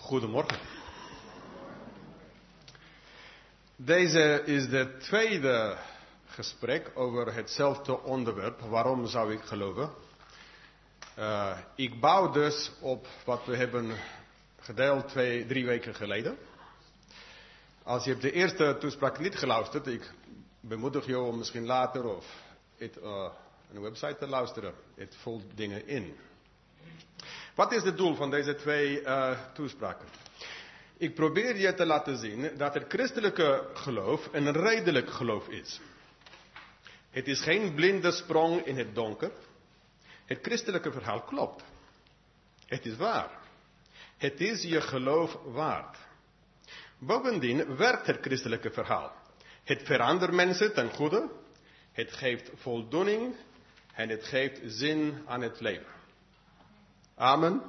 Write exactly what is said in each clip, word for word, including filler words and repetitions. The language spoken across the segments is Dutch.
Goedemorgen. Deze is de tweede gesprek over hetzelfde onderwerp. Waarom zou ik geloven? Uh, ik bouw dus op wat we hebben gedeeld twee, drie weken geleden. Als je hebt de eerste toespraak niet geluisterd, ik bemoedig je om misschien later of het, uh, een website te luisteren. Het vult dingen in. Wat is het doel van deze twee uh, toespraken? Ik probeer je te laten zien dat het christelijke geloof een redelijk geloof is. Het is geen blinde sprong in het donker. Het christelijke verhaal klopt. Het is waar. Het is je geloof waard. Bovendien werkt het christelijke verhaal. Het verandert mensen ten goede. Het geeft voldoening. En het geeft zin aan het leven. Amen. Amen.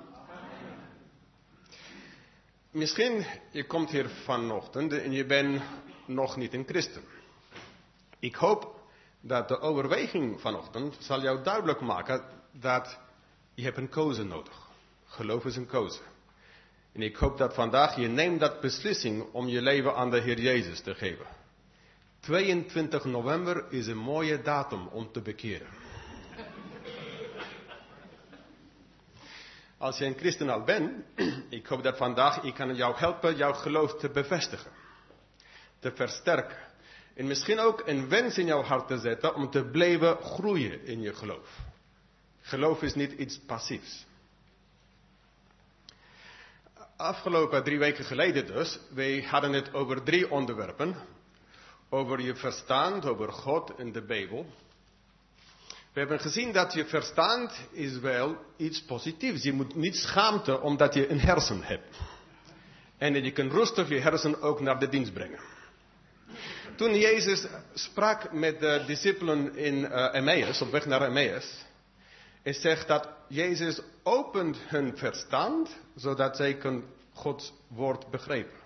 Misschien, je komt hier vanochtend en je bent nog niet een christen. Ik hoop dat de overweging vanochtend zal jou duidelijk maken dat je hebt een keuze nodig. Geloof is een keuze. En ik hoop dat vandaag je neemt dat beslissing om je leven aan de Heer Jezus te geven. tweeëntwintig november is een mooie datum om te bekeren. Als je een christen al bent, ik hoop dat vandaag ik kan jou helpen jouw geloof te bevestigen. Te versterken. En misschien ook een wens in jouw hart te zetten om te blijven groeien in je geloof. Geloof is niet iets passiefs. Afgelopen drie weken geleden dus, wij hadden het over drie onderwerpen. Over je verstand, over God en de Bijbel. We hebben gezien dat je verstand is wel iets positiefs. Je moet niet schaamte omdat je een hersen hebt. En je kunt rustig je hersen ook naar de dienst brengen. Toen Jezus sprak met de discipelen in uh, Emmaus, op weg naar Emmaus. Hij zegt dat Jezus opent hun verstand, zodat zij kunnen Gods woord begrijpen.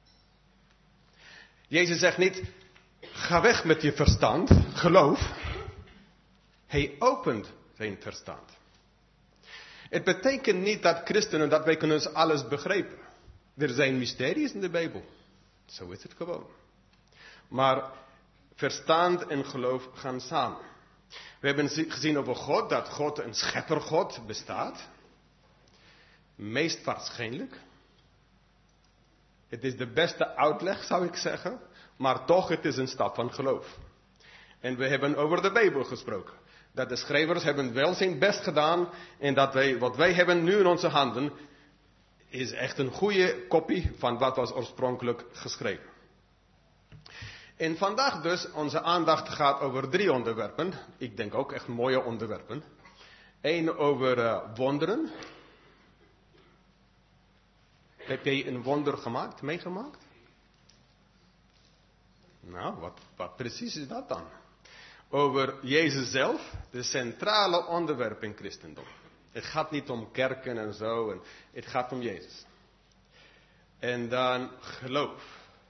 Jezus zegt niet, ga weg met je verstand, geloof. Hij opent zijn verstand. Het betekent niet dat christenen, dat wij kunnen alles begrijpen. Er zijn mysteries in de Bijbel. Zo is het gewoon. Maar verstand en geloof gaan samen. We hebben gezien over God, dat God een scheppergod bestaat. Meest waarschijnlijk. Het is de beste uitleg, zou ik zeggen. Maar toch, het is een stap van geloof. En we hebben over de Bijbel gesproken. Dat de schrijvers hebben wel zijn best gedaan. En dat wij, wat wij hebben nu in onze handen, is echt een goede kopie van wat was oorspronkelijk geschreven. En vandaag dus, onze aandacht gaat over drie onderwerpen. Ik denk ook echt mooie onderwerpen. Eén over uh, wonderen. Heb jij een wonder gemaakt, meegemaakt? Nou, wat, wat precies is dat dan? Over Jezus zelf, de centrale onderwerp in christendom. Het gaat niet om kerken en zo, en het gaat om Jezus. En dan geloof.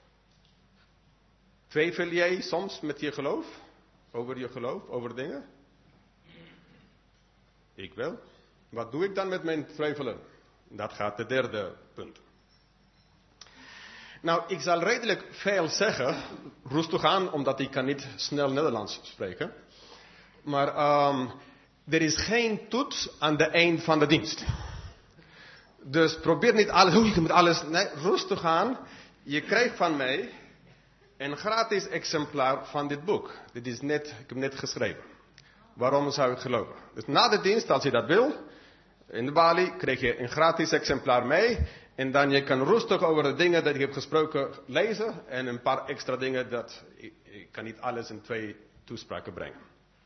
Twijfel jij soms met je geloof? Over je geloof, over dingen? Ik wel. Wat doe ik dan met mijn twijfelen? Dat gaat de derde punt. Nou, ik zal redelijk veel zeggen, rustig aan, omdat ik kan niet snel Nederlands spreken. Maar um, er is geen toets aan de eind van de dienst. Dus probeer niet alles, hoe je moet alles, nee, rustig aan. Je krijgt van mij een gratis exemplaar van dit boek. Dit is net, ik heb net geschreven. Waarom zou ik geloven? Dus na de dienst, als je dat wil, in de balie, krijg je een gratis exemplaar mee. En dan je kan rustig over de dingen dat ik heb gesproken lezen. En een paar extra dingen dat, ik, ik kan niet alles in twee toespraken brengen.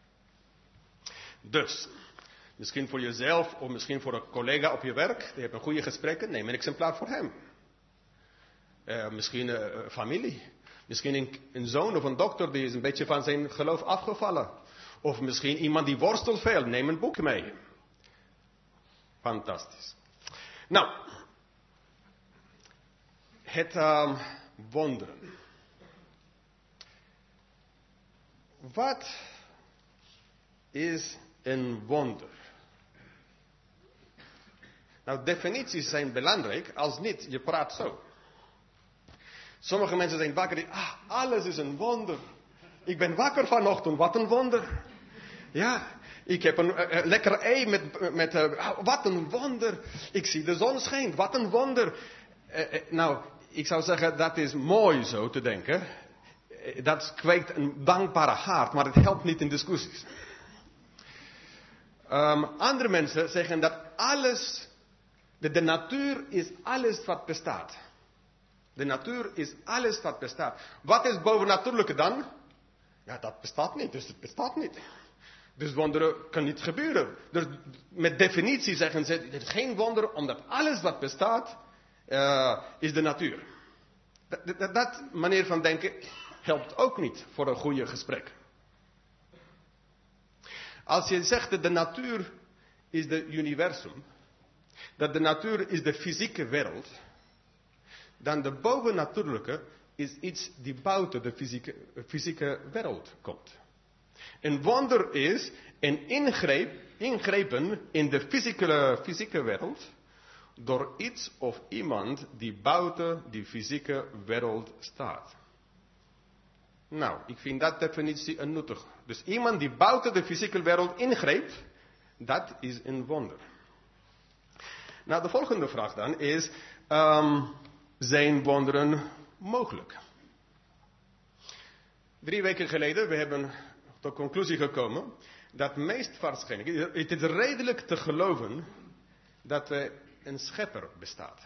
Dus, misschien voor jezelf of misschien voor een collega op je werk. Die heeft een goede gesprekken, neem een exemplaar voor hem. Uh, misschien uh, familie. Misschien een, een zoon of een dokter die is een beetje van zijn geloof afgevallen. Of misschien iemand die worstelt veel, neem een boek mee. Fantastisch. Nou. Het um, wonderen. Wat is een wonder? Nou, definities zijn belangrijk, als niet, je praat zo. Sommige mensen zijn wakker die, ah, alles is een wonder. Ik ben wakker vanochtend, wat een wonder. Ja, ik heb een uh, lekker ei met, met uh, wat een wonder. Ik zie de zon schijnt, wat een wonder. Uh, uh, nou, ik zou zeggen, dat is mooi zo te denken. Uh, dat kweekt een dankbare hart, maar het helpt niet in discussies. Um, andere mensen zeggen dat alles, de, de natuur is alles wat bestaat. De natuur is alles wat bestaat. Wat is bovennatuurlijke dan? Ja, dat bestaat niet, dus het bestaat niet. Dus wonderen kan niet gebeuren. Dus met definitie zeggen ze, het is geen wonder, omdat alles wat bestaat, uh, is de natuur. Dat, dat, dat manier van denken helpt ook niet voor een goede gesprek. Als je zegt dat de natuur is de universum, dat de natuur is de fysieke wereld, dan de bovennatuurlijke is iets die buiten de fysieke, fysieke wereld komt. Een wonder is een ingreep, ingrepen in de fysieke, fysieke wereld door iets of iemand die buiten die fysieke wereld staat. Nou, ik vind dat definitie een nuttig. Dus iemand die buiten de fysieke wereld ingreept, dat is een wonder. Nou, de volgende vraag dan is, um, zijn wonderen mogelijk? Drie weken geleden, we hebben tot de conclusie gekomen, dat meest waarschijnlijk, het is redelijk te geloven, dat er een schepper bestaat.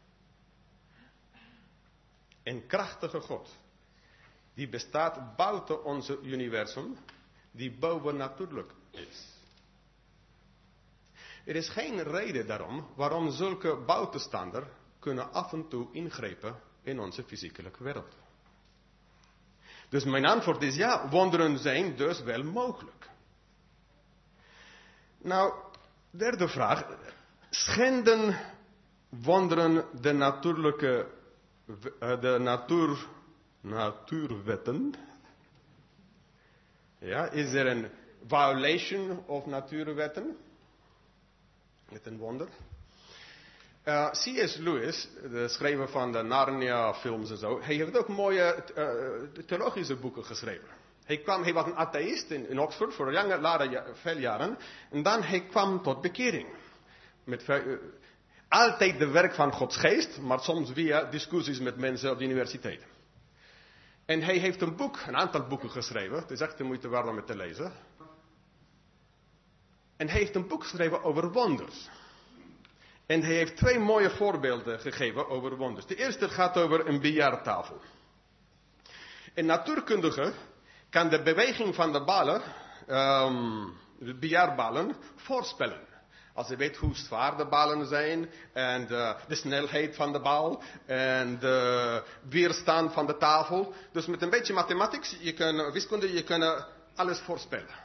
Een krachtige God. Die bestaat buiten onze universum, die bovennatuurlijk is. Er is geen reden daarom waarom zulke buitenstaander kunnen af en toe ingrijpen in onze fysieke wereld. Dus mijn antwoord is ja, wonderen zijn dus wel mogelijk. Nou, derde vraag. Schenden wonderen de natuurlijke, de natuur, natuurwetten? Ja, is er een violation of natuurwetten? Met een wonder. Uh, C S Lewis, de schrijver van de Narnia-films en zo, hij heeft ook mooie uh, theologische boeken geschreven. Hij, kwam, hij was een atheïst in, in Oxford voor lange, lade, veel jaren. En dan hij kwam tot bekering. Met, uh, altijd de werk van Gods geest, maar soms via discussies met mensen op de universiteit. En hij heeft een boek, een aantal boeken geschreven. Het is echt de moeite waard om het te lezen. En hij heeft een boek geschreven over wonders. En hij heeft twee mooie voorbeelden gegeven over wonders. De eerste gaat over een biljarttafel. Een natuurkundige kan de beweging van de ballen, um, de biljartballen, voorspellen. Als hij weet hoe zwaar de ballen zijn, en de, de snelheid van de bal, en de weerstand van de tafel. Dus met een beetje mathematics, je kan, wiskunde, je kan alles voorspellen.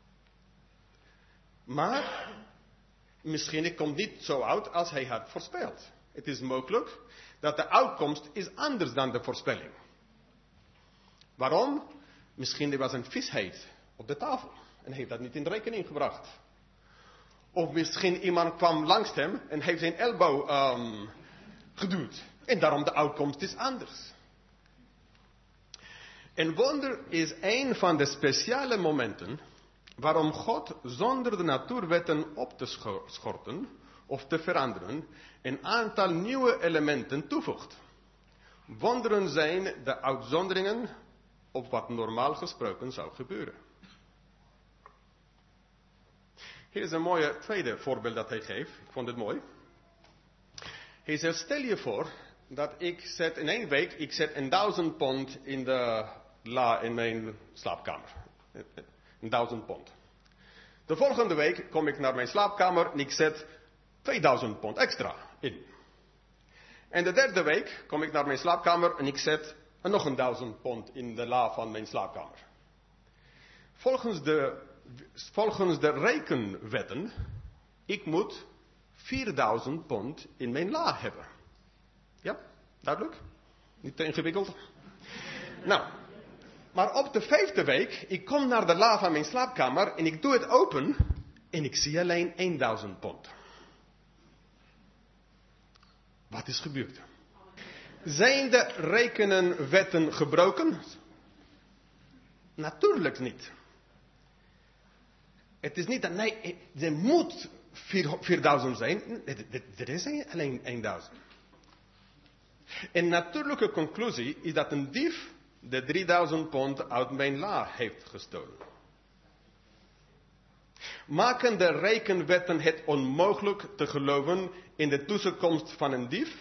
Maar misschien het komt niet zo uit als hij had voorspeld. Het is mogelijk dat de uitkomst is anders dan de voorspelling. Waarom? Misschien er was een viesheid op de tafel en heeft dat niet in rekening gebracht. Of misschien iemand kwam langs hem en heeft zijn elleboog um, geduwd. En daarom de uitkomst is anders. Een wonder is een van de speciale momenten waarom God zonder de natuurwetten op te schorten of te veranderen een aantal nieuwe elementen toevoegt. Wonderen zijn de uitzonderingen op wat normaal gesproken zou gebeuren. Hier is een mooie tweede voorbeeld dat hij geeft. Ik vond het mooi. Hij zegt, stel je voor dat ik zet in één week, ik zet een duizend pond in de la in mijn slaapkamer. Een duizend pond. De volgende week kom ik naar mijn slaapkamer en ik zet tweeduizend pond extra in. En de derde week kom ik naar mijn slaapkamer en ik zet nog een duizend pond in de la van mijn slaapkamer. Volgens de, volgens de rekenwetten, ik moet vierduizend pond in mijn la hebben. Ja, duidelijk? Niet te ingewikkeld? Nou, maar op de vijfde week, ik kom naar de la van mijn slaapkamer en ik doe het open en ik zie alleen eenduizend pond. Wat is gebeurd? Zijn de rekenenwetten gebroken? Natuurlijk niet. Het is niet dat, nee, er moet vierduizend zijn. Er is alleen eenduizend. Een natuurlijke conclusie is dat een dief de drieduizend pond uit mijn la heeft gestolen. Maken de rekenwetten het onmogelijk te geloven in de tussenkomst van een dief?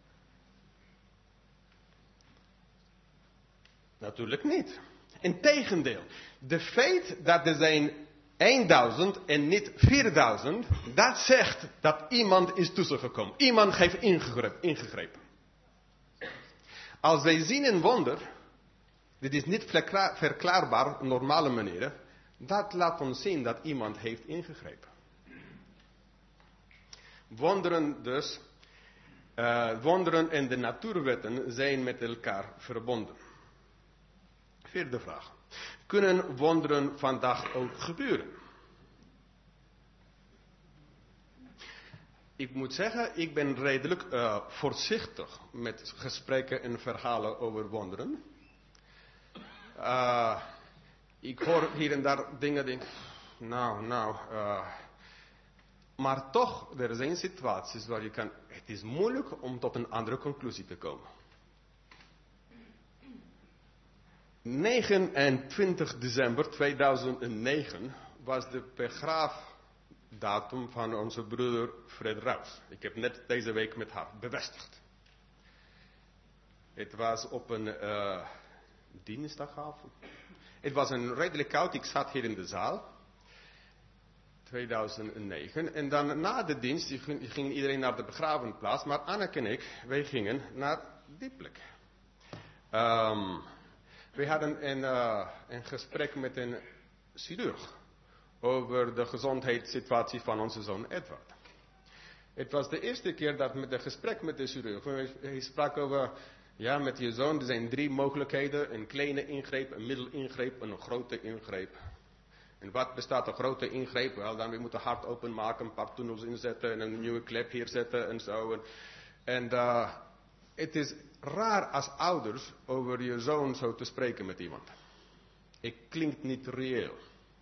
Natuurlijk niet. Integendeel, de feit dat er zijn eenduizend en niet vierduizend, dat zegt dat iemand is tussengekomen. Iemand heeft ingegrepen. Als wij zien een wonder, dit is niet verklaarbaar op normale manieren, dat laat ons zien dat iemand heeft ingegrepen. Wonderen dus, uh, wonderen en de natuurwetten zijn met elkaar verbonden. Vierde vraag. Kunnen wonderen vandaag ook gebeuren? Ik moet zeggen, ik ben redelijk uh, voorzichtig met gesprekken en verhalen over wonderen. Uh, ik hoor hier en daar dingen, denk, nou, nou, uh, maar toch, er zijn situaties waar je kan, het is moeilijk om tot een andere conclusie te komen. negenentwintig december tweeduizend was de begraafdatum van onze broeder Fred Rouse. Ik heb net deze week met haar bevestigd. Het was op een uh, dinsdagavond. Het was een redelijk koud, ik zat hier in de zaal. tweeduizend negen. En dan na de dienst ging iedereen naar de begravenplaats. Maar Anneke en ik, wij gingen naar die plek. Um, we hadden een, uh, een gesprek met een chirurg over de gezondheidssituatie van onze zoon Edward. Het was de eerste keer dat met een gesprek met de chirurg, hij sprak over, ja, met je zoon, er zijn drie mogelijkheden. Een kleine ingreep, een middelingreep en een grote ingreep. En wat bestaat een grote ingreep? Wel, dan we moeten hart openmaken, een paar tunnels inzetten en een nieuwe klep hier zetten en zo. En uh, het is raar als ouders over je zoon zo te spreken met iemand. Het klinkt niet reëel.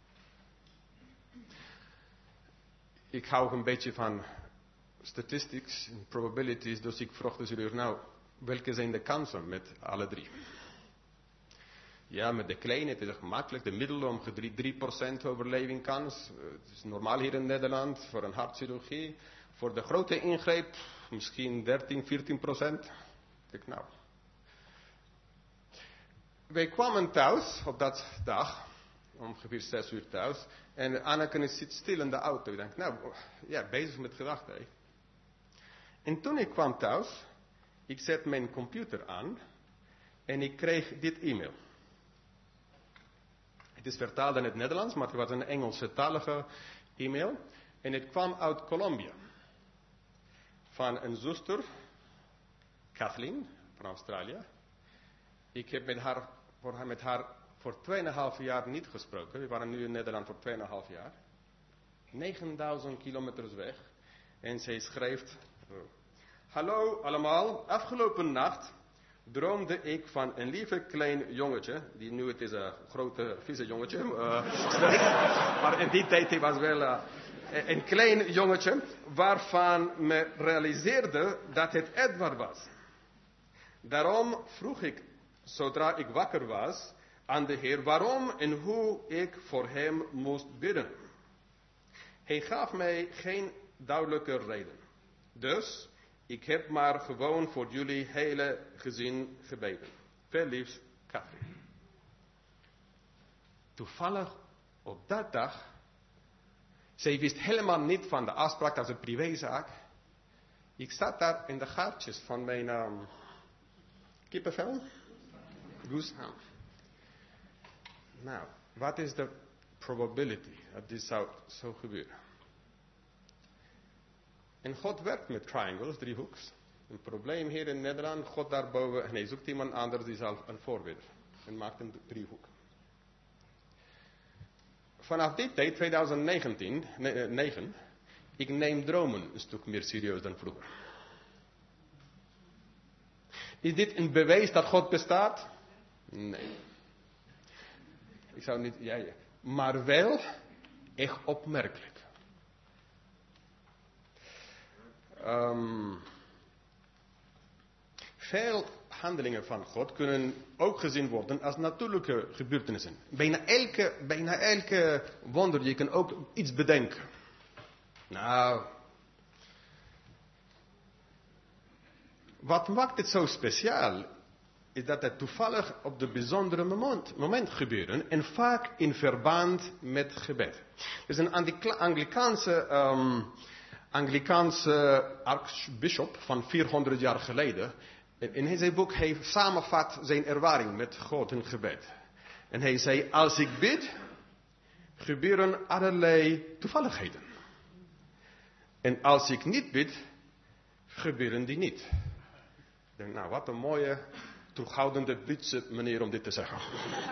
Ik hou een beetje van statistics en probabilities, dus ik vroeg de chirurg, nou, welke zijn de kansen met alle drie? Ja, met de kleine, het is gemakkelijk. De middellong, drie procent overlevingskans. Het is normaal hier in Nederland voor een hartchirurgie. Voor de grote ingreep, misschien dertien, veertien procent. Ik denk, nou. Wij kwamen thuis op dat dag, ongeveer zes uur thuis. En Anneke zit stil in de auto. Ik denk, nou, ja, bezig met gedachten. Hè. En toen ik kwam thuis, ik zet mijn computer aan en ik kreeg dit e-mail. Het is vertaald in het Nederlands, maar het was een Engelse talige e-mail. En het kwam uit Colombia. Van een zuster, Kathleen, van Australië. Ik heb met haar, voor haar, met haar voor tweeënhalf jaar niet gesproken. We waren nu in Nederland voor tweeënhalf jaar. negenduizend kilometers weg. En zij schrijft, hallo allemaal, afgelopen nacht droomde ik van een lieve klein jongetje, die nu het is een grote vieze jongetje, uh, maar in die tijd hij was wel uh, een klein jongetje, waarvan me realiseerde dat het Edward was. Daarom vroeg ik, zodra ik wakker was, aan de Heer waarom en hoe ik voor hem moest bidden. Hij gaf mij geen duidelijke reden. Dus ik heb maar gewoon voor jullie hele gezin gebeden. Veel liefs, Kathleen. Toevallig op dat dag, zij wist helemaal niet van de afspraak als een privézaak. Ik zat daar in de gaatjes van mijn um, kippenvel. Gooseham. Nou, wat is de probability dat dit zou zo gebeuren? En God werkt met triangles, driehoeks. Een probleem hier in Nederland, God daarboven. En hij zoekt iemand anders die zal een voorbeeld. En maakt een driehoek. Vanaf die tijd, tweeduizend negen, ik neem dromen een stuk meer serieus dan vroeger. Is dit een bewijs dat God bestaat? Nee. Ik zou niet, ja, ja. Maar wel echt opmerkelijk. Um, veel handelingen van God kunnen ook gezien worden als natuurlijke gebeurtenissen. Bijna elke, bijna elke wonder, je kan ook iets bedenken. Nou, wat maakt het zo speciaal, is dat het toevallig op de bijzondere moment, moment gebeuren en vaak in verband met gebed. Er is een Anglikaanse, um, Anglikaanse archbishop van vierhonderd jaar geleden. In zijn boek hij samenvat zijn ervaring met God in gebed. En hij zei, als ik bid, gebeuren allerlei toevalligheden. En als ik niet bid, gebeuren die niet. Ik denk, nou, wat een mooie, terughoudende Britse manier om dit te zeggen.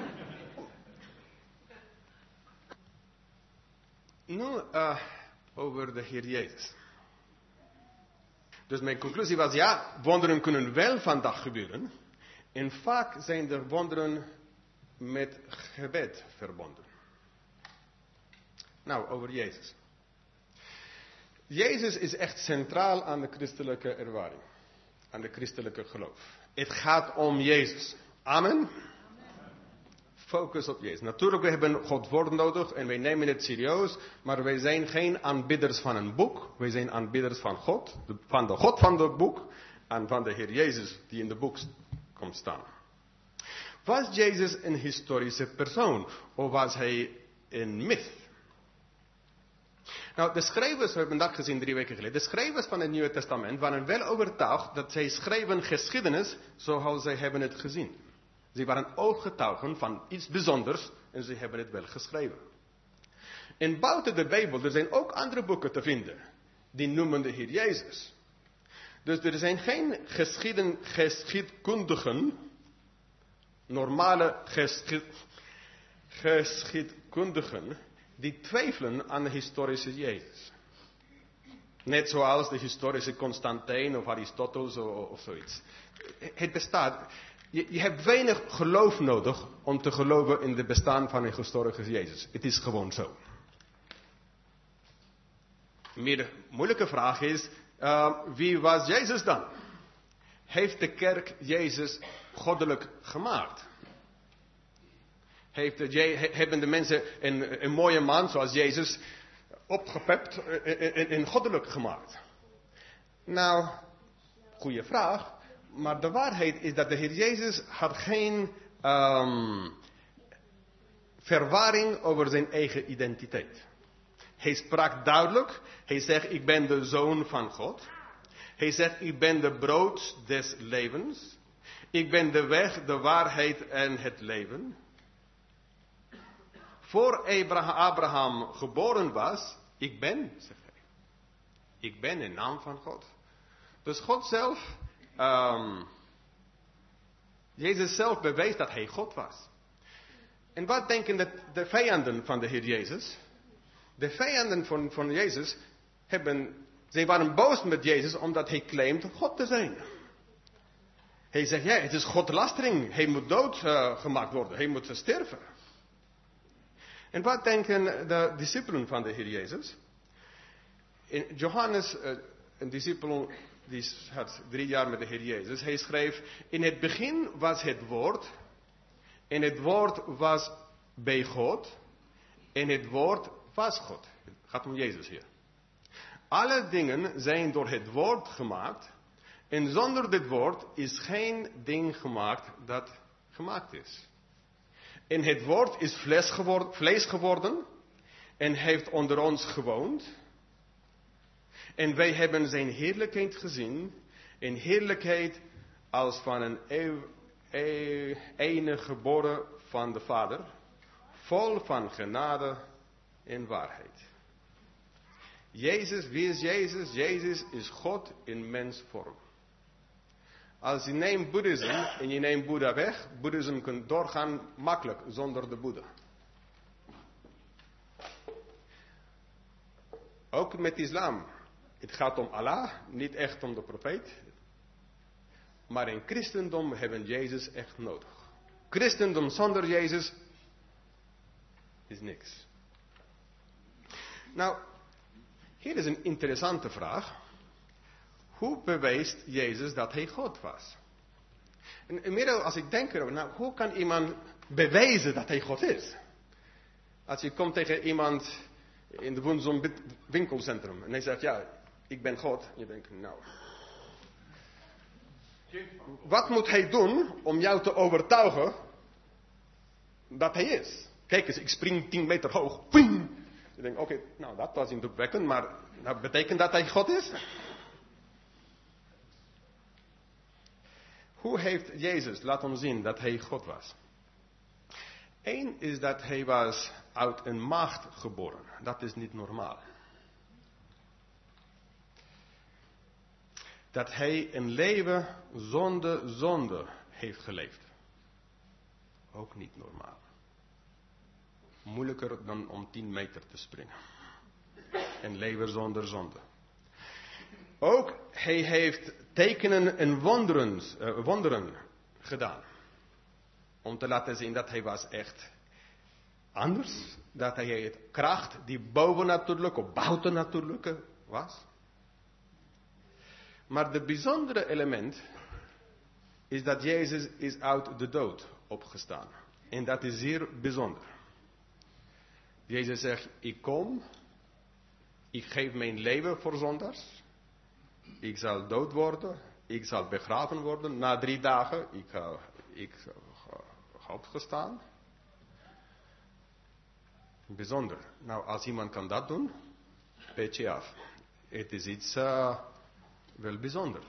Nu, uh, over de Heer Jezus. Dus mijn conclusie was, ja, wonderen kunnen wel vandaag gebeuren. En vaak zijn er wonderen met gebed verbonden. Nou, over Jezus. Jezus is echt centraal aan de christelijke ervaring. Aan de christelijke geloof. Het gaat om Jezus. Amen. Focus op Jezus. Natuurlijk, we hebben Gods woord nodig en wij nemen het serieus. Maar wij zijn geen aanbidders van een boek. Wij zijn aanbidders van God. Van de God van het boek. En van de Heer Jezus die in de boek komt staan. Was Jezus een historische persoon? Of was hij een myth? Nou, de schrijvers, we hebben dat gezien drie weken geleden. De schrijvers van het Nieuwe Testament waren wel overtuigd dat zij schrijven geschiedenis zoals zij hebben het gezien. Ze waren ooggetuigen van iets bijzonders en ze hebben het wel geschreven. En buiten de Bijbel, er zijn ook andere boeken te vinden. Die noemen de Heer Jezus. Dus er zijn geen geschieden, geschiedkundigen, normale geschied, geschiedkundigen, die twijfelen aan de historische Jezus. Net zoals de historische Constantijn of Aristoteles of, of zoiets. Het bestaat. Je, je hebt weinig geloof nodig om te geloven in het bestaan van een historische Jezus. Het is gewoon zo. Meer de moeilijke vraag is, uh, wie was Jezus dan? Heeft de kerk Jezus goddelijk gemaakt? Heeft de, hebben de mensen een, een mooie man zoals Jezus opgepept en, en goddelijk gemaakt? Nou, goede vraag. Maar de waarheid is dat de Heer Jezus had geen um, verwarring over zijn eigen identiteit. Hij sprak duidelijk. Hij zegt, ik ben de Zoon van God. Hij zegt, ik ben de brood des levens. Ik ben de weg, de waarheid en het leven. Voor Abraham geboren was, ik ben, zegt hij. Ik ben in naam van God. Dus God zelf, um, Jezus zelf bewees dat hij God was. En wat denken de, de vijanden van de Heer Jezus? De vijanden van, van Jezus hebben, zij waren boos met Jezus omdat hij claimt God te zijn. Hij zegt, ja, het is godlastering. Hij moet dood uh, gemaakt worden. Hij moet sterven. En wat denken de discipelen van de Heer Jezus? In Johannes, uh, een discipel, die had drie jaar met de Heer Jezus. Hij schreef, in het begin was het woord. En het woord was bij God. En het woord was God. Het gaat om Jezus hier. Alle dingen zijn door het woord gemaakt. En zonder dit woord is geen ding gemaakt dat gemaakt is. En het woord is vlees geworden, vlees geworden en heeft onder ons gewoond. En wij hebben zijn heerlijkheid gezien. Een heerlijkheid als van een eeuw, eeuw, enige geboren van de Vader. Vol van genade en waarheid. Jezus, wie is Jezus? Jezus is God in mensvorm. Als je neemt boeddhisme en je neemt Boeddha weg, boeddhisme kan doorgaan makkelijk zonder de Boeddha. Ook met islam. Het gaat om Allah, niet echt om de profeet. Maar in christendom hebben Jezus echt nodig. Christendom zonder Jezus is niks. Nou, hier is een interessante vraag. Hoe bewees Jezus dat hij God was? En inmiddels, als ik denk erover, nou, hoe kan iemand bewijzen dat hij God is? Als je komt tegen iemand in de zo'n winkelcentrum en hij zegt, ja, ik ben God. En je denkt, nou, wat moet hij doen om jou te overtuigen dat hij is? Kijk eens, ik spring tien meter hoog. Ping! Je denkt, oké, okay, nou dat was indrukwekkend, maar dat betekent dat hij God is? Hoe heeft Jezus laten zien dat hij God was? Eén is dat hij was uit een maagd geboren. Dat is niet normaal. Dat hij een leven zonder zonde heeft geleefd. Ook niet normaal. Moeilijker dan om tien meter te springen. Een leven zonder zonde. Ook hij heeft tekenen en wonderen, uh, wonderen gedaan. Om te laten zien dat hij was echt anders. Dat hij het kracht die bovennatuurlijke of buitennatuurlijke was. Maar het bijzondere element is dat Jezus is uit de dood opgestaan. En dat is zeer bijzonder. Jezus zegt, ik kom, ik geef mijn leven voor zondaars. Ik zal dood worden, ik zal begraven worden. Na drie dagen, ik ga, ik ga opgestaan. Bijzonder. Nou, als iemand kan dat doen, petje af. Het is iets uh, wel bijzonder.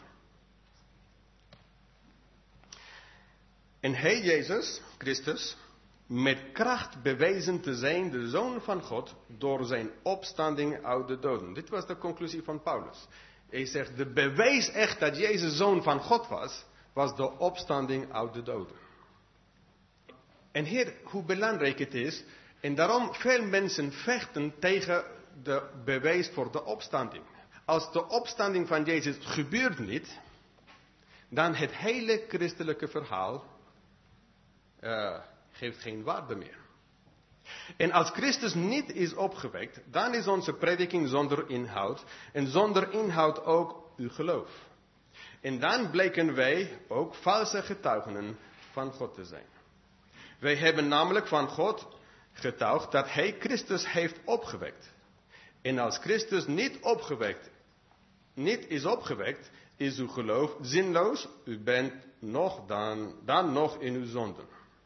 En hij, Jezus Christus, met kracht bewezen te zijn de Zoon van God door zijn opstanding uit de doden. Dit was de conclusie van Paulus. Hij zegt, de bewijs echt dat Jezus Zoon van God was, was de opstanding uit de doden. En hier, hoe belangrijk het is, en daarom veel mensen vechten tegen de bewijs voor de opstanding. Als de opstanding van Jezus gebeurt niet, dan het hele christelijke verhaal uh, heeft geen waarde meer. En als Christus niet is opgewekt, dan is onze prediking zonder inhoud. En zonder inhoud ook uw geloof. En dan bleken wij ook valse getuigen van God te zijn. Wij hebben namelijk van God getuigd dat hij Christus heeft opgewekt. En als Christus niet opgewekt, niet is opgewekt, is uw geloof zinloos. U bent nog dan, dan nog in uw zonden.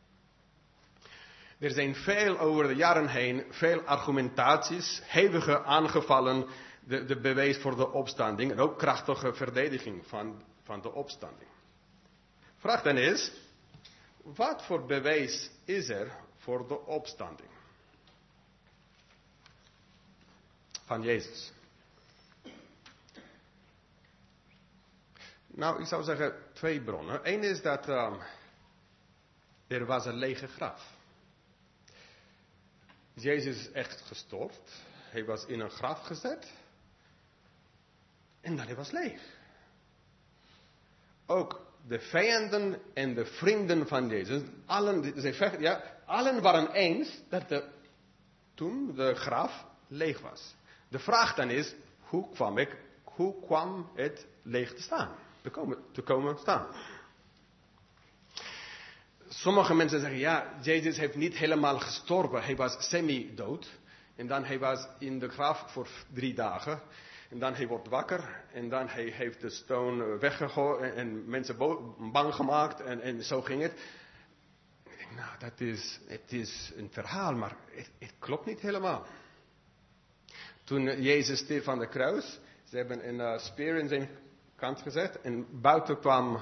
Er zijn veel over de jaren heen, veel argumentaties, hevige aangevallen, de, de bewijs voor de opstanding en ook krachtige verdediging van, van de opstanding. Vraag dan is, wat voor bewijs is er voor de opstanding van Jezus? Nou, ik zou zeggen twee bronnen. Eén is dat uh, er was een lege graf. Jezus is echt gestorven. Hij was in een graf gezet. En dan hij was leeg. Ook de vijanden en de vrienden van Jezus, allen, ja, allen waren eens dat de, toen de graf leeg was. De vraag dan is, hoe kwam, ik, hoe kwam het leeg te staan? Te komen, te komen staan. Sommige mensen zeggen, ja, Jezus heeft niet helemaal gestorven. Hij was semi-dood. En dan hij was in de graf voor drie dagen. En dan hij wordt wakker. En dan hij heeft de steen weggegooid. En, en mensen bang gemaakt. En, en zo ging het. Ik denk, nou, dat is, het is een verhaal. Maar het, het klopt niet helemaal. Toen Jezus stierf aan de kruis. Ze hebben een uh, speer in zijn kant gezet. En buiten kwam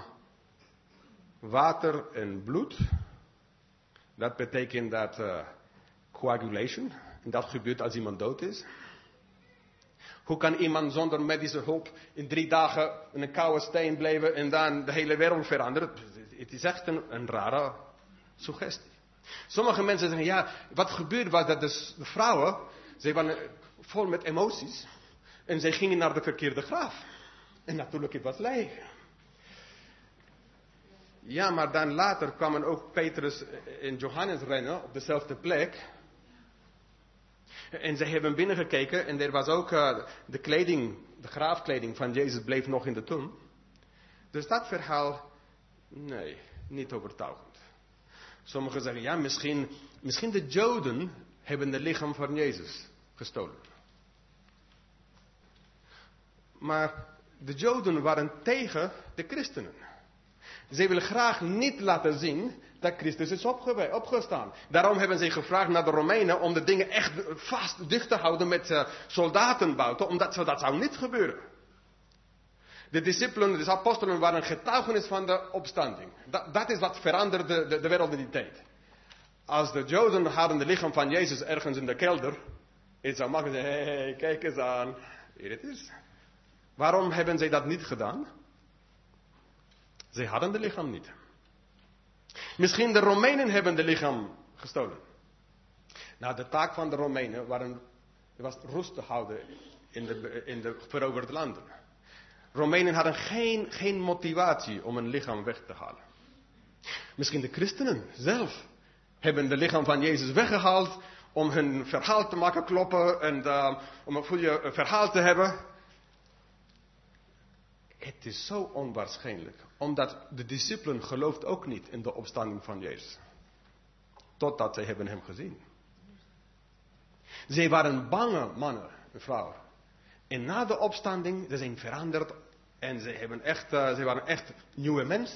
water en bloed. Dat betekent dat uh, coagulation. En dat gebeurt als iemand dood is. Hoe kan iemand zonder medische hulp in drie dagen in een koude steen blijven en dan de hele wereld veranderen? Het is echt een, een rare suggestie. Sommige mensen zeggen, ja, wat gebeurde was dat de, de vrouwen, ze waren vol met emoties. En zij gingen naar de verkeerde graf. En natuurlijk, het was leeg. Ja, maar dan later kwamen ook Petrus en Johannes rennen op dezelfde plek. En ze hebben binnengekeken en er was ook uh, de kleding, de graafkleding van Jezus bleef nog in de tomb. Dus dat verhaal, nee, niet overtuigend. Sommigen zeggen, ja, misschien, misschien de Joden hebben het lichaam van Jezus gestolen. Maar de Joden waren tegen de christenen. Ze willen graag niet laten zien dat Christus is opge- opgestaan. Daarom hebben ze gevraagd naar de Romeinen om de dingen echt vast dicht te houden met uh, soldatenbouten, omdat zo, dat zou niet gebeuren. De discipelen, de apostelen waren getuigenis van de opstanding. Dat, dat is wat veranderde de, de wereld in die tijd. Als de Joden hadden het lichaam van Jezus ergens in de kelder, het zou makkelijk zeggen, hé, hey, kijk eens aan, hier het is. Waarom hebben zij dat niet gedaan? Zij hadden het lichaam niet. Misschien de Romeinen hebben het lichaam gestolen. Nou, de taak van de Romeinen waren, was rust te houden in de, in de veroverde landen. Romeinen hadden geen, geen motivatie om een lichaam weg te halen. Misschien de christenen zelf hebben het lichaam van Jezus weggehaald om hun verhaal te maken kloppen en uh, om een goede verhaal te hebben. Het is zo onwaarschijnlijk, omdat de discipelen geloofden ook niet in de opstanding van Jezus. Totdat zij hebben hem gezien. Zij waren bange mannen en vrouwen. En na de opstanding, ze zijn veranderd en ze, hebben echt, uh, ze waren echt nieuwe mensen.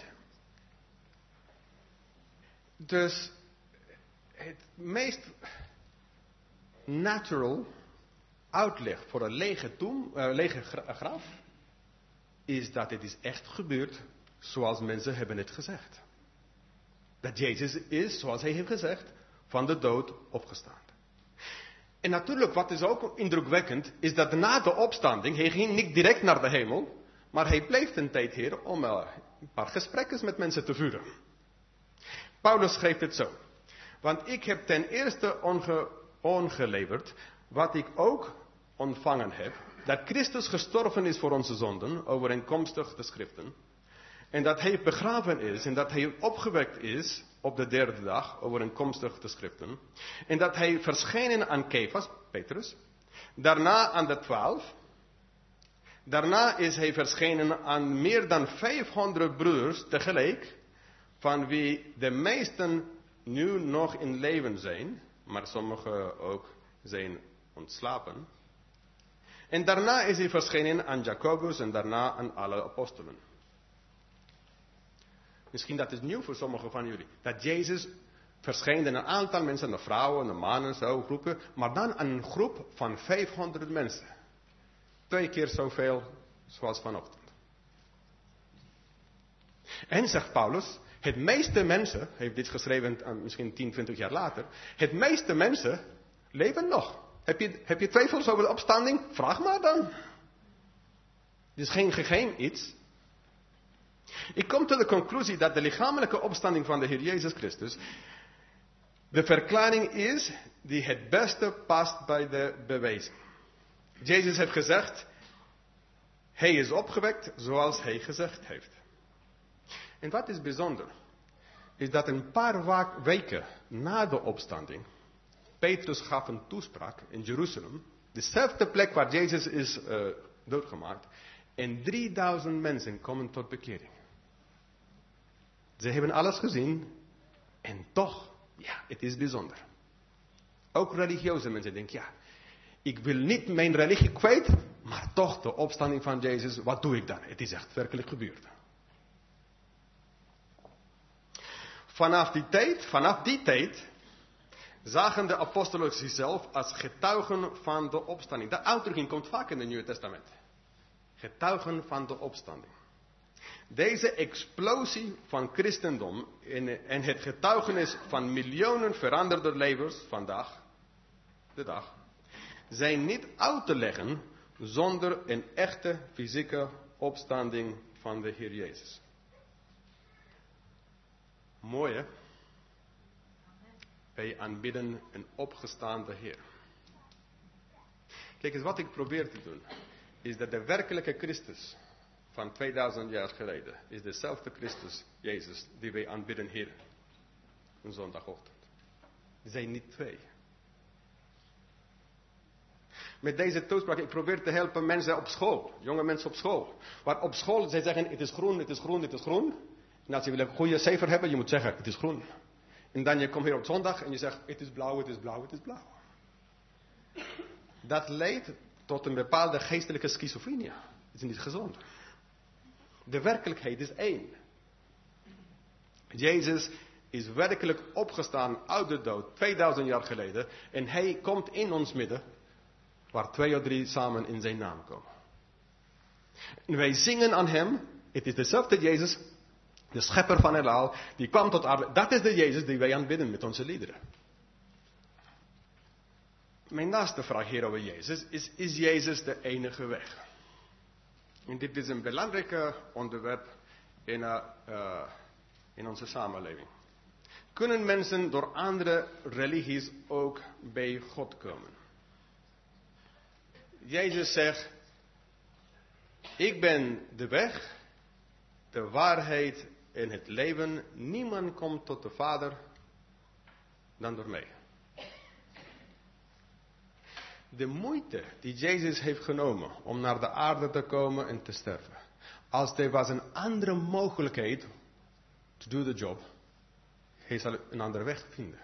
Dus het meest natural uitleg voor een lege, tomb, uh, lege gra- graf is dat het is echt gebeurd zoals mensen hebben het gezegd. Dat Jezus is, zoals hij heeft gezegd, van de dood opgestaan. En natuurlijk, wat is ook indrukwekkend, is dat na de opstanding, hij ging niet direct naar de hemel, maar hij bleef een tijd hier om uh, een paar gesprekken met mensen te voeren. Paulus schreef het zo. Want ik heb ten eerste onge, ongeleverd, wat ik ook ontvangen heb, dat Christus gestorven is voor onze zonden, overeenkomstig de schriften. En dat hij begraven is en dat hij opgewekt is op de derde dag, overeenkomstig de schriften. En dat hij verschenen aan Kefas, Petrus. Daarna aan de twaalf. Daarna is hij verschenen aan meer dan vijfhonderd broers tegelijk, van wie de meesten nu nog in leven zijn, maar sommigen ook zijn ontslapen. En daarna is hij verschenen aan Jacobus en daarna aan alle apostelen. Misschien dat is nieuw voor sommigen van jullie. Dat Jezus verscheen aan een aantal mensen, de vrouwen, de mannen, zo groepen. Maar dan aan een groep van vijfhonderd mensen. Twee keer zoveel zoals vanochtend. En zegt Paulus, het meeste mensen, hij heeft dit geschreven misschien tien, twintig jaar later. Het meeste mensen leven nog. Heb je, heb je twijfels over de opstanding? Vraag maar dan. Het is geen geheim iets. Ik kom tot de conclusie dat de lichamelijke opstanding van de Heer Jezus Christus de verklaring is die het beste past bij de bewijzen. Jezus heeft gezegd, hij is opgewekt zoals hij gezegd heeft. En wat is bijzonder, is dat een paar weken na de opstanding, Petrus gaf een toespraak in Jeruzalem, dezelfde plek waar Jezus is uh, doodgemaakt, en drieduizend mensen komen tot bekering. Ze hebben alles gezien en toch, ja, het is bijzonder. Ook religieuze mensen denken, ja, ik wil niet mijn religie kwijt, maar toch de opstanding van Jezus, wat doe ik dan? Het is echt werkelijk gebeurd. Vanaf die tijd, vanaf die tijd, zagen de apostelen zichzelf als getuigen van de opstanding. Dat uitdrukking komt vaak in het Nieuwe Testament. Getuigen van de opstanding. Deze explosie van christendom en het getuigenis van miljoenen veranderde levens vandaag de dag zijn niet uit te leggen zonder een echte fysieke opstanding van de Heer Jezus. Mooi hè? Wij aanbidden een opgestaande Heer. Kijk eens, wat ik probeer te doen, is dat de werkelijke Christus van tweeduizend jaar geleden is dezelfde Christus, Jezus, die wij aanbidden hier. Een zondagochtend. Er zijn niet twee. Met deze toespraak, ik probeer te helpen mensen op school. Jonge mensen op school. Waar op school, zij zeggen, het is groen, het is groen, het is groen. En als je wil een goede cijfer hebben, je moet zeggen, het is groen. En dan je komt hier op zondag en je zegt, het is blauw, het is blauw, het is blauw. Dat leidt tot een bepaalde geestelijke schizofrenie. Het is niet gezond. De werkelijkheid is één. Jezus is werkelijk opgestaan uit de dood, tweeduizend jaar geleden. En hij komt in ons midden, waar twee of drie samen in zijn naam komen. En wij zingen aan hem, het is dezelfde Jezus, de schepper van heelal, die kwam tot aarde. Dat is de Jezus die wij aanbidden met onze liederen. Mijn laatste vraag hier over Jezus is, is Jezus de enige weg? En dit is een belangrijk onderwerp in, uh, uh, in onze samenleving. Kunnen mensen door andere religies ook bij God komen? Jezus zegt, ik ben de weg, de waarheid en het leven. Niemand komt tot de Vader dan door mij. De moeite die Jezus heeft genomen om naar de aarde te komen en te sterven. Als er was een andere mogelijkheid to do the job, hij zal een andere weg vinden.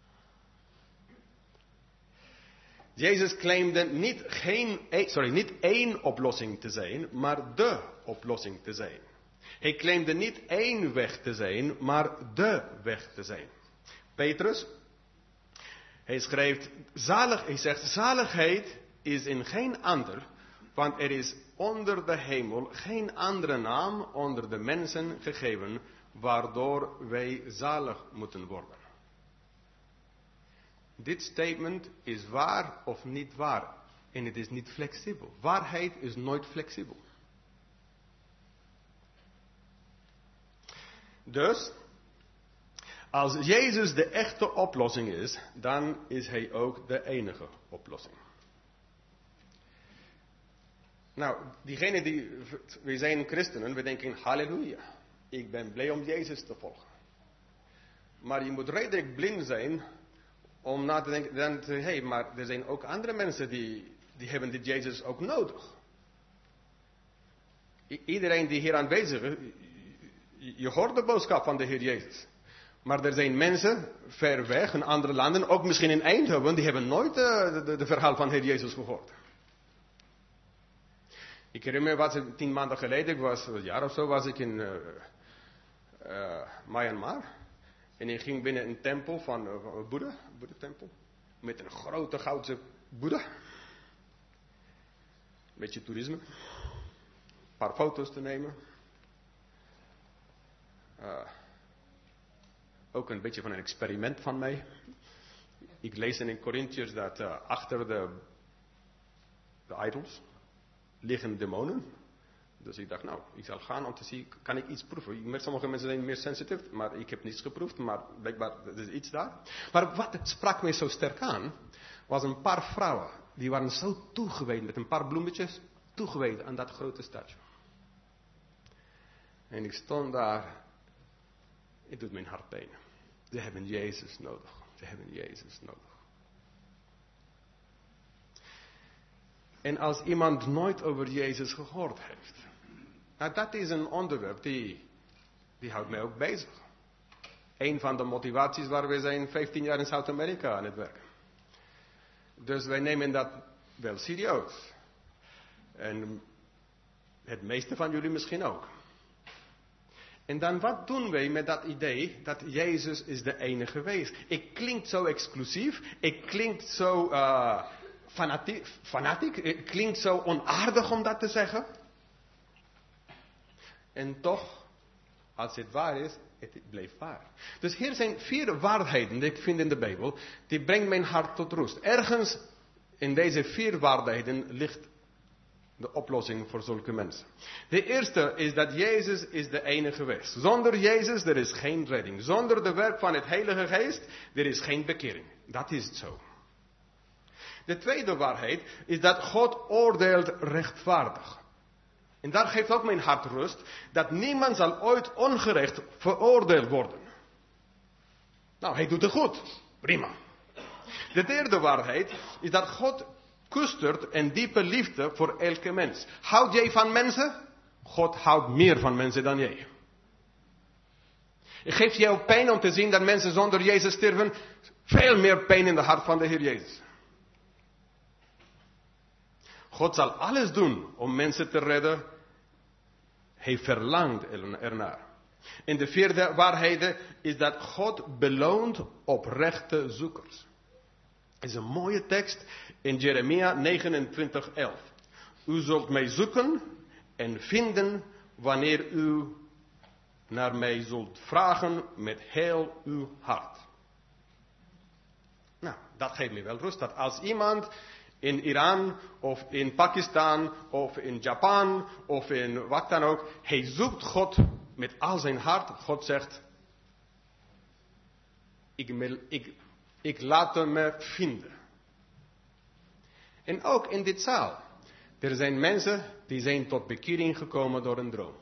Jezus claimde niet, geen, sorry, niet één oplossing te zijn, maar de oplossing te zijn. Hij claimde niet één weg te zijn, maar de weg te zijn. Petrus, hij schrijft, zalig, hij zegt, zaligheid is in geen ander, want er is onder de hemel geen andere naam onder de mensen gegeven, waardoor wij zalig moeten worden. Dit statement is waar of niet waar. En het is niet flexibel. Waarheid is nooit flexibel. Dus, als Jezus de echte oplossing is, dan is hij ook de enige oplossing. Nou, diegenen die, we zijn christenen, we denken, halleluja, ik ben blij om Jezus te volgen. Maar je moet redelijk blind zijn om na te denken, dan te, hey, maar er zijn ook andere mensen die, die hebben dit Jezus ook nodig. I- iedereen die hier aanwezig is, je, je hoort de boodschap van de Heer Jezus. Maar er zijn mensen ver weg in andere landen, ook misschien in Eindhoven, die hebben nooit de, de, de verhaal van Heer Jezus gehoord. Ik herinner me, was het tien maanden geleden, ik was een jaar of zo, was ik in uh, uh, Myanmar. En ik ging binnen een tempel van uh, Boeddha, een Boeddha-tempel, met een grote goudse Boeddha. Een beetje toerisme. Een paar foto's te nemen. Uh, ook een beetje van een experiment van mij. Ik lees in Corinthiërs dat uh, achter de, de idols liggen demonen. Dus ik dacht, nou, ik zal gaan om te zien, kan ik iets proeven? Met sommige mensen zijn meer sensitief, maar ik heb niets geproefd, maar blijkbaar er is iets daar. Maar wat het sprak mij zo sterk aan, was een paar vrouwen, die waren zo toegewijd, met een paar bloemetjes, toegewijd aan dat grote statue. En ik stond daar, het doet mijn hart pijn. Ze hebben Jezus nodig, ze hebben Jezus nodig. En als iemand nooit over Jezus gehoord heeft, nou, dat is een onderwerp die, die houdt mij ook bezig. Een van de motivaties waar we zijn vijftien jaar in Zuid-Amerika aan het werken. Dus wij nemen dat wel serieus. En het meeste van jullie misschien ook. En dan wat doen wij met dat idee dat Jezus is de enige weg? Ik klink zo exclusief, ik klink zo uh, fanatiek, fanatiek, het klinkt zo onaardig om dat te zeggen. En toch, als het waar is, het blijft waar. Dus hier zijn vier waarheden die ik vind in de Bijbel, die brengen mijn hart tot rust. Ergens in deze vier waarheden ligt de oplossing voor zulke mensen. De eerste is dat Jezus is de enige weg. Zonder Jezus, er is geen redding. Zonder de werk van het Heilige Geest, er is geen bekering. Dat is het zo. De tweede waarheid is dat God oordeelt rechtvaardig. En daar geeft ook mijn hart rust, dat niemand zal ooit ongerecht veroordeeld worden. Nou, hij doet het goed. Prima. De derde waarheid is dat God koestert een diepe liefde voor elke mens. Houd jij van mensen? God houdt meer van mensen dan jij. Het geeft jou pijn om te zien dat mensen zonder Jezus sterven. Veel meer pijn in de hart van de Heer Jezus. God zal alles doen om mensen te redden. Hij verlangt ernaar. En de vierde waarheid is dat God beloont oprechte zoekers. Het is een mooie tekst in Jeremia negenentwintig elf. U zult mij zoeken en vinden wanneer u naar mij zult vragen met heel uw hart. Nou, dat geeft me wel rust. Dat als iemand in Iran of in Pakistan of in Japan of in wat dan ook, hij zoekt God met al zijn hart. God zegt, ik, me, ik, ik laat hem me vinden. En ook in dit zaal. Er zijn mensen die zijn tot bekering gekomen door een droom.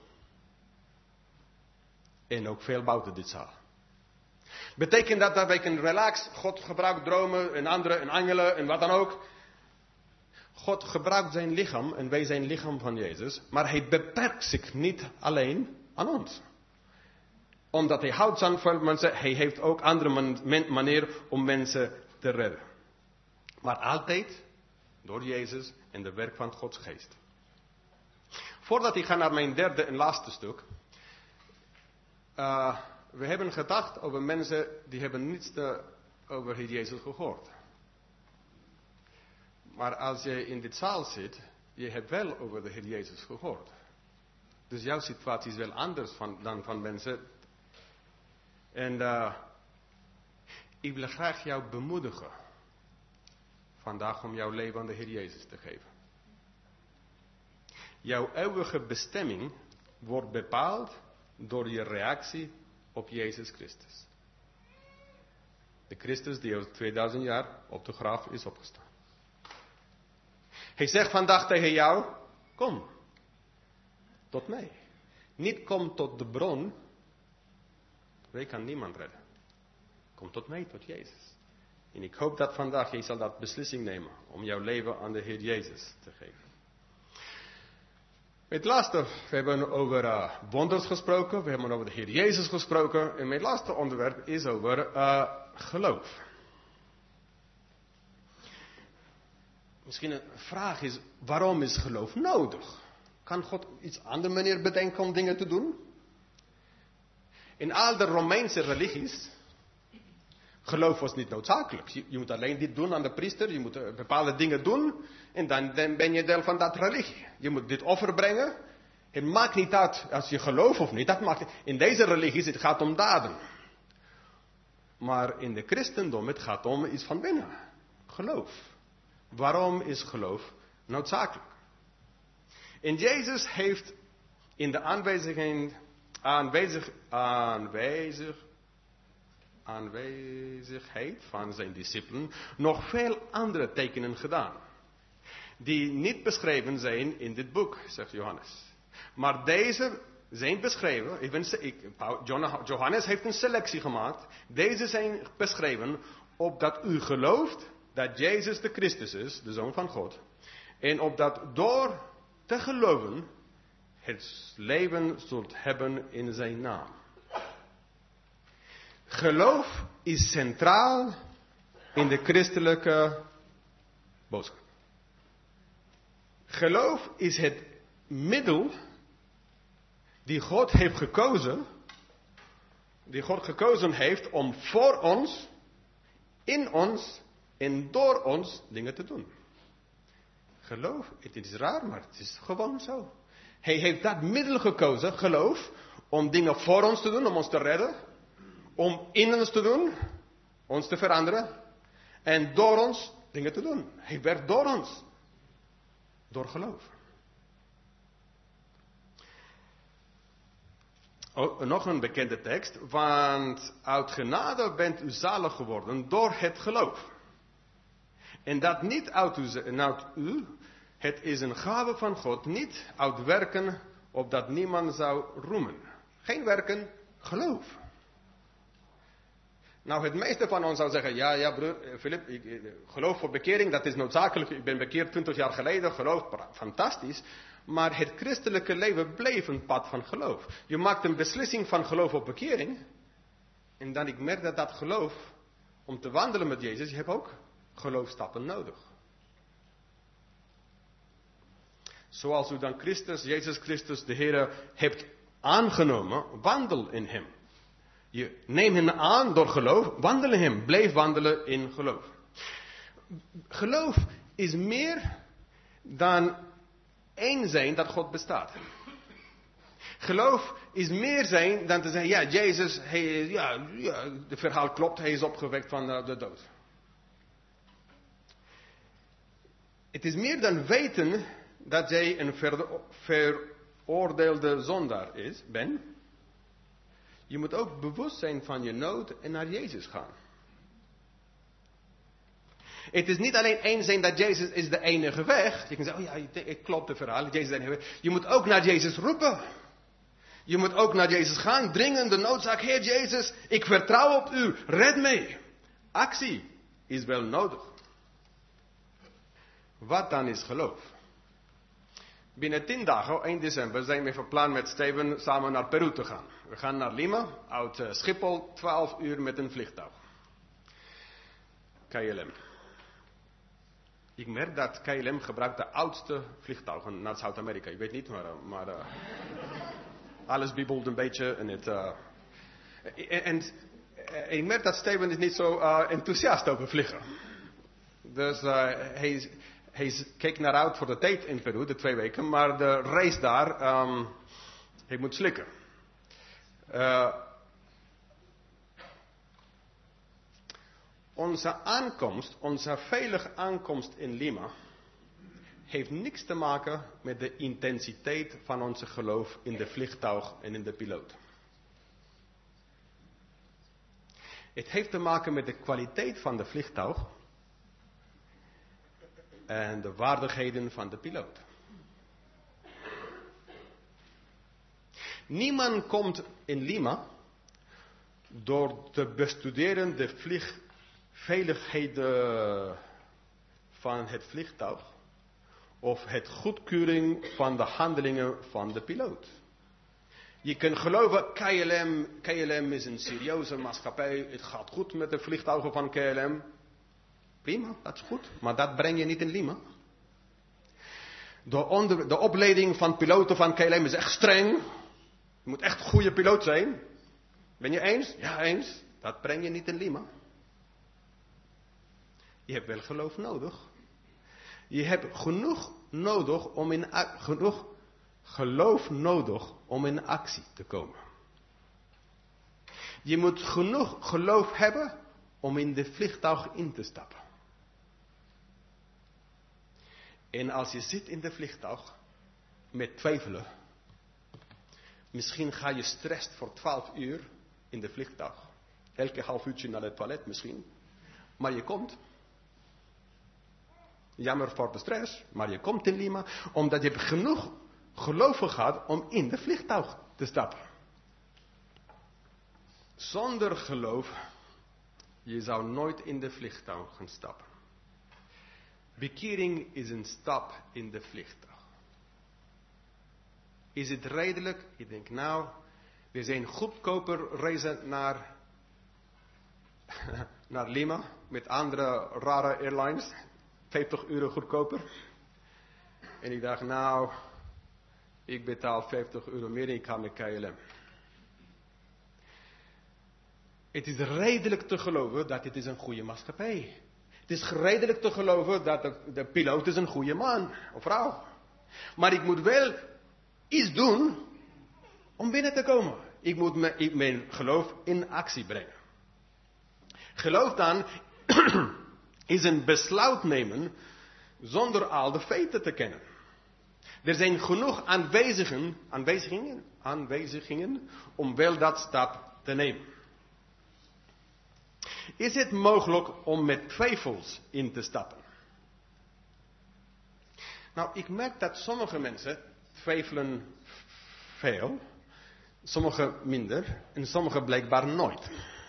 En ook veel buiten dit zaal. Betekent dat dat wij kunnen relax, God gebruikt dromen en anderen en engelen en wat dan ook. God gebruikt zijn lichaam en wij zijn lichaam van Jezus. Maar hij beperkt zich niet alleen aan ons. Omdat hij houdt van veel mensen, hij heeft ook andere man, manieren om mensen te redden. Maar altijd door Jezus en de werk van Gods geest. Voordat ik ga naar mijn derde en laatste stuk. Uh, we hebben gedacht over mensen die hebben niets te, over Heer Jezus gehoord. Maar als je in dit zaal zit, je hebt wel over de Heer Jezus gehoord. Dus jouw situatie is wel anders van, dan van mensen. En uh, ik wil graag jou bemoedigen. Vandaag om jouw leven aan de Heer Jezus te geven. Jouw eeuwige bestemming wordt bepaald door je reactie op Jezus Christus. De Christus die al tweeduizend jaar op de graf is opgestaan. Hij zegt vandaag tegen jou, kom tot mij. Niet kom tot de bron. Wij kan niemand redden. Kom tot mij, tot Jezus. En ik hoop dat vandaag je zal dat beslissing nemen om jouw leven aan de Heer Jezus te geven. Het laatste, we hebben over uh, wonders gesproken, we hebben over de Heer Jezus gesproken. En mijn laatste onderwerp is over uh, geloof. Misschien een vraag is, waarom is geloof nodig? Kan God op iets andere manier bedenken om dingen te doen? In al de Romeinse religies, geloof was niet noodzakelijk. Je, je moet alleen dit doen aan de priester, je moet uh, bepaalde dingen doen en dan, dan ben je deel van dat religie. Je moet dit offer brengen. Het maakt niet uit als je gelooft of niet. Dat maakt, in deze religies het gaat om daden. Maar in de christendom het gaat om iets van binnen. Geloof. Waarom is geloof noodzakelijk? En Jezus heeft in de aanwezigheid, aanwezig, aanwezig, aanwezigheid van zijn discipelen nog veel andere tekenen gedaan. Die niet beschreven zijn in dit boek, zegt Johannes. Maar deze zijn beschreven, even, ik, Johannes heeft een selectie gemaakt. Deze zijn beschreven opdat u gelooft dat Jezus de Christus is, de Zoon van God. En opdat door te geloven het leven zult hebben in zijn naam. Geloof is centraal in de christelijke boodschap. Geloof is het middel die God heeft gekozen, die God gekozen heeft om voor ons, in ons en door ons dingen te doen. Geloof, het is raar, maar het is gewoon zo. Hij heeft dat middel gekozen, geloof, om dingen voor ons te doen, om ons te redden. Om in ons te doen, ons te veranderen. En door ons dingen te doen. Hij werkt door ons. Door geloof. Oh, nog een bekende tekst. Want uit genade bent u zalig geworden door het geloof. En dat niet uit u, uit u Het is een gave van God, niet uit werken, opdat niemand zou roemen. Geen werken, geloof. Nou, het meeste van ons zou zeggen, ja, ja, broer, Filip, ik, ik, geloof voor bekering, dat is noodzakelijk. Ik ben bekeerd twintig jaar geleden, geloof, fantastisch. Maar het christelijke leven bleef een pad van geloof. Je maakt een beslissing van geloof op bekering. En dan ik merk dat dat geloof, om te wandelen met Jezus, je hebt ook geloofstappen nodig. Zoals u dan Christus, Jezus Christus, de Heer, hebt aangenomen, wandel in Hem. Je neemt Hem aan door geloof, wandel in Hem, blijf wandelen in geloof. Geloof is meer dan één zijn dat God bestaat. Geloof is meer zijn dan te zeggen, ja, Jezus, hij, ja, ja, de verhaal klopt, hij is opgewekt van de, de dood. Het is meer dan weten dat jij een veroordeelde zondaar is, bent. Je moet ook bewust zijn van je nood en naar Jezus gaan. Het is niet alleen één zijn dat Jezus is de enige weg. Je kan zeggen, oh ja, ik klopt de verhaal, Jezus is de enige weg. Je moet ook naar Jezus roepen. Je moet ook naar Jezus gaan, dringende noodzaak. Heer Jezus, ik vertrouw op u, red mij. Actie is wel nodig. Wat dan is geloof? Binnen tien dagen, één december, zijn we van plan met Steven samen naar Peru te gaan. We gaan naar Lima, uit Schiphol, twaalf uur met een vliegtuig. K L M. Ik merk dat K L M gebruikt de oudste vliegtuigen naar Zuid-Amerika. Ik weet niet, maar, maar uh, alles biebelt een beetje. En, het, uh, en, en uh, ik merk dat Steven is niet zo uh, enthousiast over vliegen. Dus uh, hij, hij keek naar uit voor de tijd in Peru, de twee weken. Maar de reis daar, um, hij moet slikken. Uh, Onze aankomst, onze veilige aankomst in Lima, heeft niks te maken met de intensiteit van onze geloof in de vliegtuig en in de piloot. Het heeft te maken met de kwaliteit van de vliegtuig en de vaardigheden van de piloot. Niemand komt in Lima door te bestuderen de vlieg. Veiligheden van het vliegtuig of het goedkeuring van de handelingen van de piloot. Je kunt geloven, K L M, K L M is een serieuze maatschappij, het gaat goed met de vliegtuigen van K L M. Prima, dat is goed, maar dat breng je niet in Lima. De, onder, de opleiding van piloten van K L M is echt streng. Je moet echt een goede piloot zijn. Ben je eens? Ja, eens. Dat breng je niet in Lima. Je hebt wel geloof nodig. Je hebt genoeg nodig om in genoeg geloof nodig om in actie te komen. Je moet genoeg geloof hebben om in de vliegtuig in te stappen. En als je zit in de vliegtuig met twijfelen, misschien ga je stress voor twaalf uur in de vliegtuig. Elke half uurtje naar het toilet misschien. Maar je komt. Jammer voor de stress, maar je komt in Lima omdat je genoeg geloof gehad om in de vliegtuig te stappen. Zonder geloof, je zou nooit in de vliegtuig gaan stappen. Bekering is een stap in de vliegtuig. Is het redelijk? Ik denk nou, we zijn goedkoper reizen naar, naar Lima met andere rare airlines. vijftig euro goedkoper. En ik dacht, nou, ik betaal vijftig euro meer en ik ga met K L M. Het is redelijk te geloven dat dit is een goede maatschappij. Het is redelijk te geloven dat de, de piloot is een goede man of vrouw. Maar ik moet wel iets doen om binnen te komen. Ik moet me, ik, mijn geloof in actie brengen. Geloof dan is een besluit nemen zonder al de feiten te kennen. Er zijn genoeg aanwijzingen, aanwijzingen, aanwijzingen om wel dat stap te nemen. Is het mogelijk om met twijfels in te stappen? Nou, ik merk dat sommige mensen twijfelen veel, sommige minder en sommige blijkbaar nooit.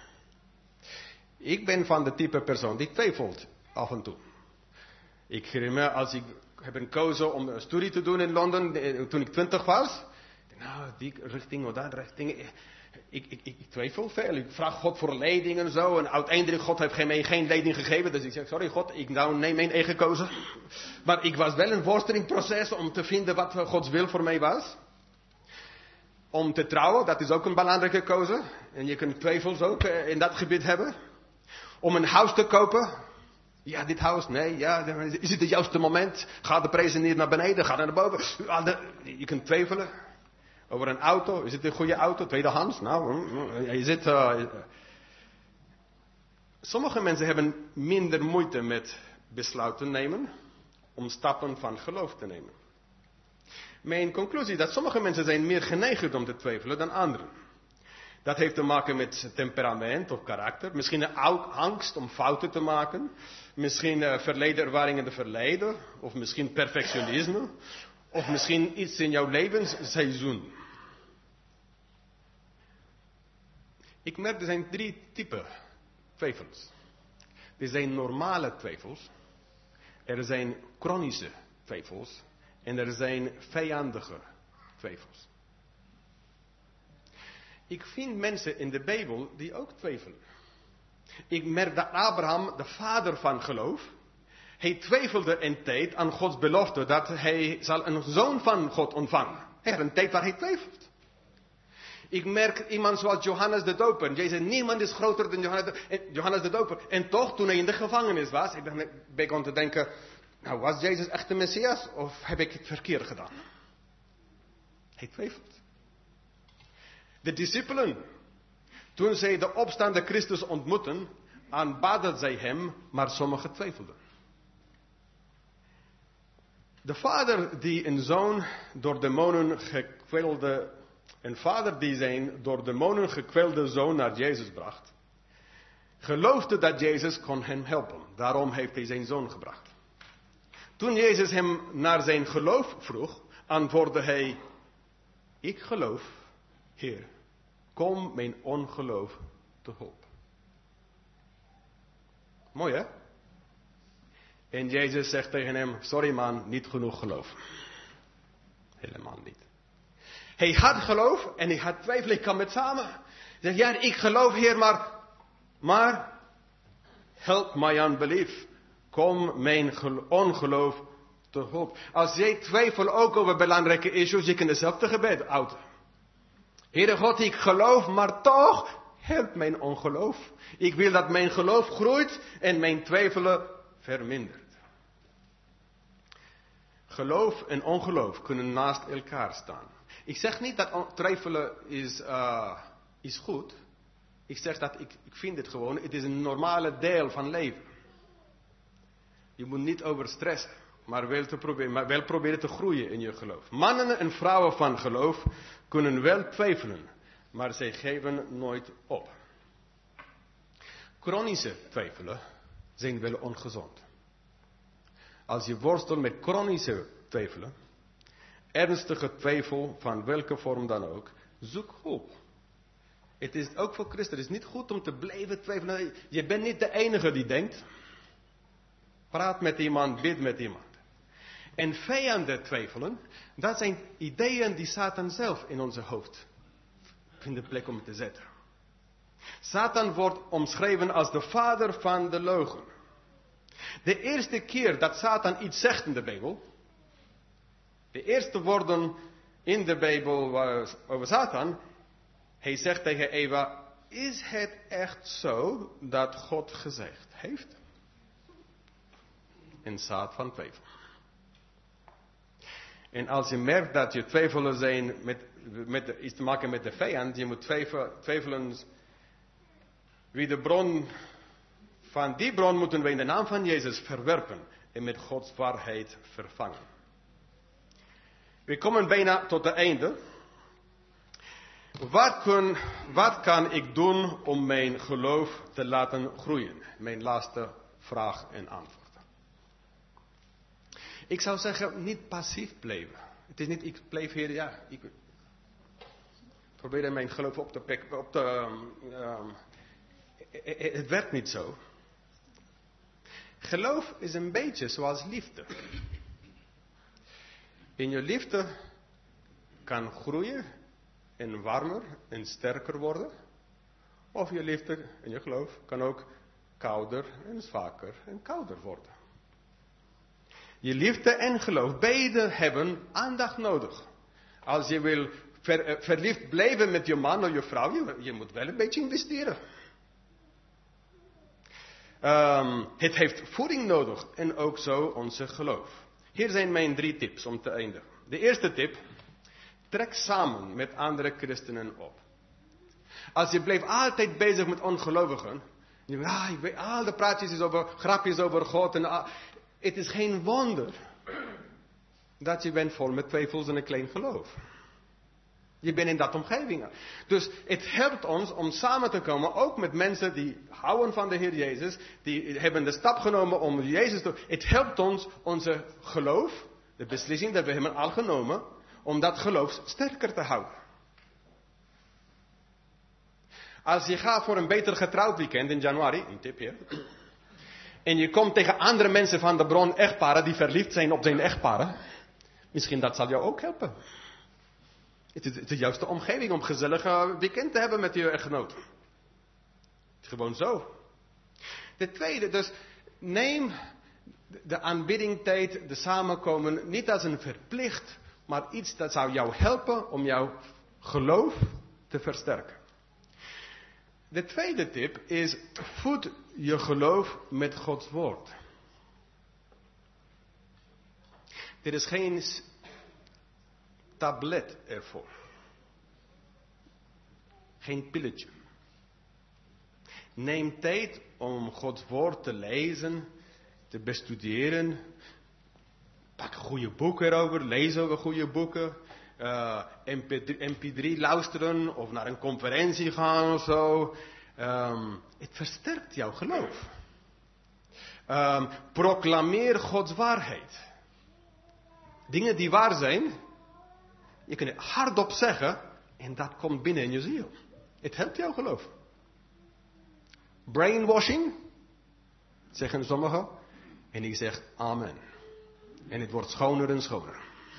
Ik ben van de type persoon die twijfelt af en toe. Ik herinner me als ik heb gekozen om een studie te doen in Londen toen ik twintig was. Nou, die richting of dat richting. Ik, ik, ik twijfel veel. Ik vraag God voor leiding en zo. En uiteindelijk God heeft mij geen leiding gegeven. Dus ik zeg, sorry God, ik nou neem mijn eigen keuze. Maar ik was wel een worsteling om te vinden wat Gods wil voor mij was. Om te trouwen, dat is ook een belangrijke keuze. En je kunt twijfels ook in dat gebied hebben. Om een huis te kopen. Ja, dit huis, nee, ja, is het het juiste moment? Gaat de prijs niet naar beneden, gaat naar boven? Je kunt twijfelen. Over een auto, is het een goede auto, tweedehands? Nou, je zit... Uh, sommige mensen hebben minder moeite met besluiten nemen, om stappen van geloof te nemen. Mijn conclusie is dat sommige mensen zijn meer geneigd om te twijfelen dan anderen. Dat heeft te maken met temperament of karakter. Misschien een angst om fouten te maken. Misschien uh, verleden ervaringen in de verleden. Of misschien perfectionisme. Of misschien iets in jouw levensseizoen. Ik merk, er zijn drie typen twijfels. Er zijn normale twijfels. Er zijn chronische twijfels. En er zijn vijandige twijfels. Ik vind mensen in de Bijbel die ook twijfelen. Ik merk dat Abraham, de vader van geloof, hij twijfelde een tijd aan Gods belofte dat hij zal een zoon van God ontvangen. Hij had een tijd waar hij twijfelt. Ik merk iemand zoals Johannes de Doper. Jij zei, niemand is groter dan Johannes de, Johannes de Doper. En toch, toen hij in de gevangenis was, ik begon te denken, nou, was Jezus echt de Messias of heb ik het verkeerd gedaan? Hij twijfelt. De discipelen, toen zij de opstaande Christus ontmoetten, aanbaden zij hem, maar sommigen twijfelden. De vader die een zoon door demonen gekwelde, een vader die zijn door demonen gekwelde zoon naar Jezus bracht, geloofde dat Jezus kon hem helpen. Daarom heeft hij zijn zoon gebracht. Toen Jezus hem naar zijn geloof vroeg, antwoordde hij, ik geloof, Heer, kom mijn ongeloof te hulp. Mooi hè? En Jezus zegt tegen hem, sorry man, niet genoeg geloof. Helemaal niet. Hij had geloof en hij had twijfel, ik kan met samen. Hij zegt, ja, ik geloof Heer, maar, maar, help my unbelief. Kom mijn ongeloof te hulp. Als jij twijfelt ook over belangrijke issues, je kunt hetzelfde gebed uiten. Heere God, ik geloof, maar toch, help mijn ongeloof. Ik wil dat mijn geloof groeit en mijn twijfelen vermindert. Geloof en ongeloof kunnen naast elkaar staan. Ik zeg niet dat twijfelen is, uh, is goed. Ik zeg dat ik, ik vind het gewoon, het is een normale deel van leven. Je moet niet over stressen, maar wel, te proberen, maar wel proberen te groeien in je geloof. Mannen en vrouwen van geloof kunnen wel twijfelen, maar zij geven nooit op. Chronische twijfelen zijn wel ongezond. Als je worstelt met chronische twijfelen, ernstige twijfel van welke vorm dan ook, zoek hulp. Het is ook voor christenen, het is niet goed om te blijven twijfelen. Je bent niet de enige die denkt. Praat met iemand, bid met iemand. En vijanden twijfelen, dat zijn ideeën die Satan zelf in onze hoofd vindt plek om te zetten. Satan wordt omschreven als de vader van de leugen. De eerste keer dat Satan iets zegt in de Bijbel, de eerste woorden in de Bijbel over Satan, hij zegt tegen Eva, is het echt zo dat God gezegd heeft? Een zaad van twijfel. En als je merkt dat je twijfelen zijn met, met de, iets te maken met de vijand, je moet twijfelen, twijfelen wie de bron, van die bron moeten we in de naam van Jezus verwerpen en met Gods waarheid vervangen. We komen bijna tot het einde. Wat, kun, wat kan ik doen om mijn geloof te laten groeien? Mijn laatste vraag en antwoord. Ik zou zeggen, niet passief blijven. Het is niet, ik bleef hier, ja, ik probeer mijn geloof op te pikken, op te, um, um, het werkt niet zo. Geloof is een beetje zoals liefde. In je liefde kan groeien en warmer en sterker worden. Of je liefde en je geloof kan ook kouder en zwakker en kouder worden. Je liefde en geloof, beide hebben aandacht nodig. Als je wil ver, verliefd blijven met je man of je vrouw, je, je moet wel een beetje investeren. Um, het heeft voeding nodig en ook zo onze geloof. Hier zijn mijn drie tips om te eindigen. De eerste tip, trek samen met andere christenen op. Als je blijft altijd bezig met ongelovigen, je weet, ah, ik weet al de praatjes over, grapjes over God en ah, het is geen wonder dat je bent vol met twijfels en een klein geloof. Je bent in dat omgeving. Dus het helpt ons om samen te komen, ook met mensen die houden van de Heer Jezus, die hebben de stap genomen om Jezus te... Het helpt ons, onze geloof, de beslissing dat we hebben al genomen, om dat geloof sterker te houden. Als je gaat voor een beter getrouwd weekend in januari, een tip hier, en je komt tegen andere mensen van de bron, echtparen, die verliefd zijn op zijn echtparen, misschien dat zal jou ook helpen. Het is de juiste omgeving om gezellig weekend te hebben met je echtgenoot. Het is gewoon zo. De tweede, dus neem de aanbiddingtijd, de samenkomen, niet als een verplicht, maar iets dat zou jou helpen om jouw geloof te versterken. De tweede tip is, voed je geloof met Gods woord. Er is geen tablet ervoor. Geen pilletje. Neem tijd om Gods woord te lezen, te bestuderen. Pak goede boeken erover, lees over goede boeken. Uh, M P drie luisteren of naar een conferentie gaan of zo. Um, het versterkt jouw geloof. Um, proclameer Gods waarheid. Dingen die waar zijn, je kunt het hardop zeggen en dat komt binnen in je ziel. Het helpt jouw geloof. Brainwashing, zeggen sommigen. En ik zeg amen. En het wordt schoner en schoner.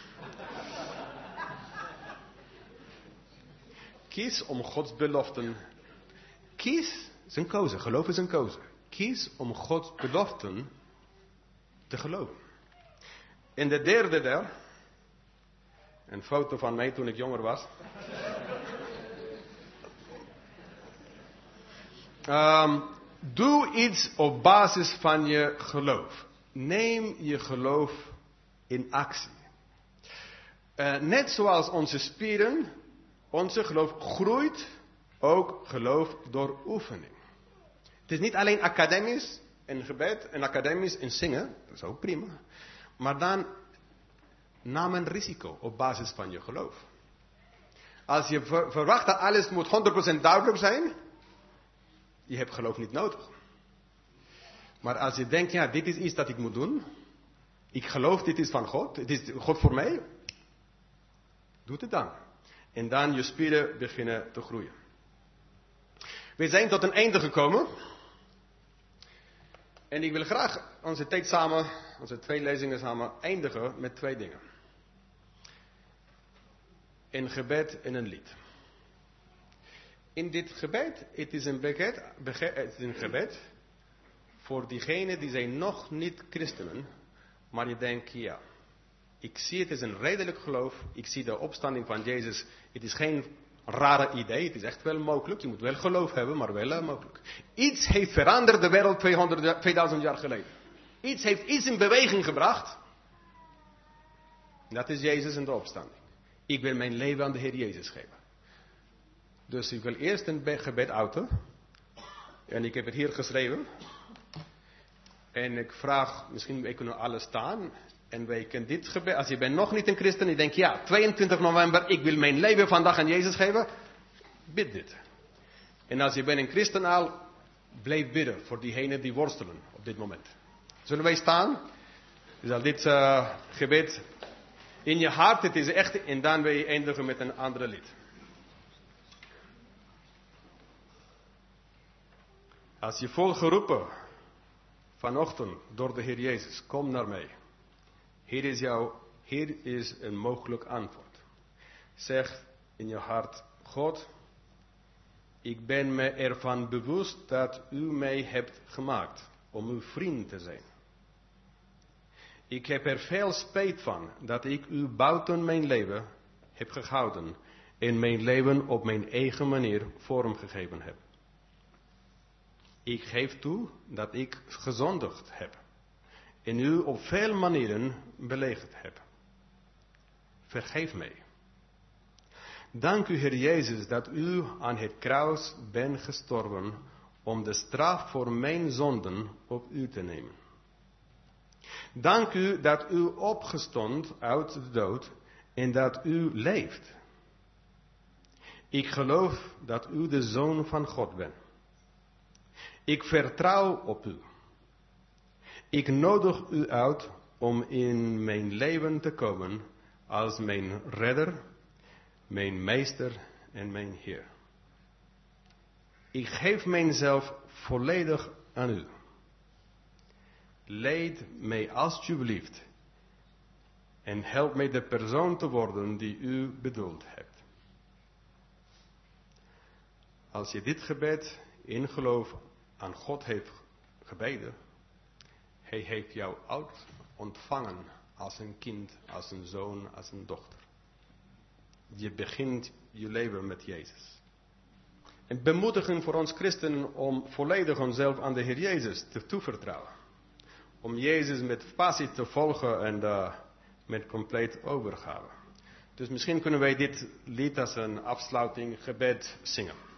Kies om Gods beloften. Kies, is een keuze, geloof is een keuze. Kies om Gods beloften te geloven. En de derde daar, een foto van mij toen ik jonger was. Um, doe iets op basis van je geloof. Neem je geloof in actie. Uh, net zoals onze spieren, onze geloof groeit, ook geloof door oefening. Het is niet alleen academisch en gebed en academisch en zingen, dat is ook prima. Maar dan nam een risico op basis van je geloof. Als je ver- verwacht dat alles moet honderd procent duidelijk zijn, je hebt geloof niet nodig. Maar als je denkt, ja, dit is iets dat ik moet doen, ik geloof dit is van God, het is God voor mij, doe het dan. En dan je spieren beginnen te groeien. We zijn tot een einde gekomen. En ik wil graag onze tijd samen, onze twee lezingen samen, eindigen met twee dingen. Een gebed en een lied. In dit gebed, het is een, gebed, het is een gebed voor diegenen die zijn nog niet christenen, maar je denkt, ja, ik zie het is een redelijk geloof, ik zie de opstanding van Jezus, het is geen rare idee, het is echt wel mogelijk, je moet wel geloof hebben, maar wel uh, mogelijk. Iets heeft veranderd de wereld tweehonderd, tweeduizend jaar geleden. Iets heeft iets in beweging gebracht. Dat is Jezus en de opstanding. Ik wil mijn leven aan de Heer Jezus geven. Dus ik wil eerst een gebed uiten. En ik heb het hier geschreven. En ik vraag, misschien wij kunnen alle staan. En wij kunnen dit gebed, als je bent nog niet een christen, je denkt, ja, tweeëntwintig november, ik wil mijn leven vandaag aan Jezus geven. Bid dit. En als je bent een christen al, blijf bidden voor diegenen die worstelen op dit moment. Zullen wij staan? Dus al dit uh, gebed in je hart, het is echt, en dan wil je eindigen met een andere lied. Als je voelt geroepen vanochtend door de Heer Jezus, kom naar mij. Hier is, jouw, hier is een mogelijk antwoord. Zeg in je hart, God, ik ben me ervan bewust dat u mij hebt gemaakt om uw vriend te zijn. Ik heb er veel spijt van dat ik u buiten mijn leven heb gehouden en mijn leven op mijn eigen manier vormgegeven heb. Ik geef toe dat ik gezondigd heb en u op veel manieren beledigd heb. Vergeef mij. Dank u, Heer Jezus, dat u aan het kruis bent gestorven om de straf voor mijn zonden op u te nemen. Dank u dat u opgestond uit de dood en dat u leeft. Ik geloof dat u de Zoon van God bent. Ik vertrouw op u. Ik nodig u uit om in mijn leven te komen als mijn redder, mijn meester en mijn Heer. Ik geef mijzelf volledig aan u. Leid mij alsjeblieft en help mij de persoon te worden die u bedoeld hebt. Als je dit gebed in geloof aan God heeft gebeden, hij heeft jou oud ontvangen als een kind, als een zoon, als een dochter. Je begint je leven met Jezus. En bemoedigen voor ons christenen om volledig onszelf aan de Heer Jezus te toevertrouwen. Om Jezus met passie te volgen en uh, met compleet overgave. Dus misschien kunnen wij dit lied als een afsluiting gebed zingen.